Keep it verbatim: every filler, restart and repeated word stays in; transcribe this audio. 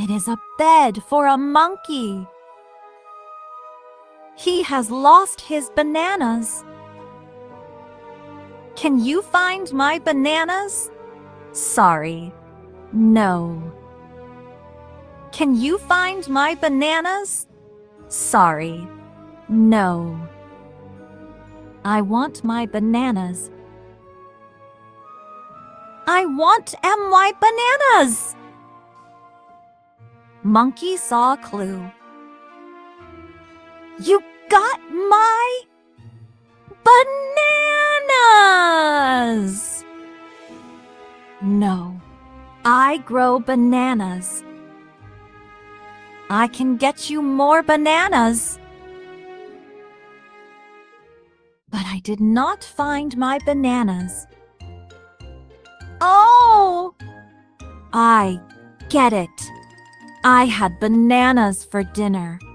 It is a bed for a monkey. He has lost his bananas. Can you find my bananas? Sorry, no. Can you find my bananas? Sorry, no. I want my bananas. I want M Y bananas! Monkey saw a clue. You got my bananas! No, I grow bananas. I can get you more bananas. But I did not find my bananas. Oh! I get it. I had bananas for dinner.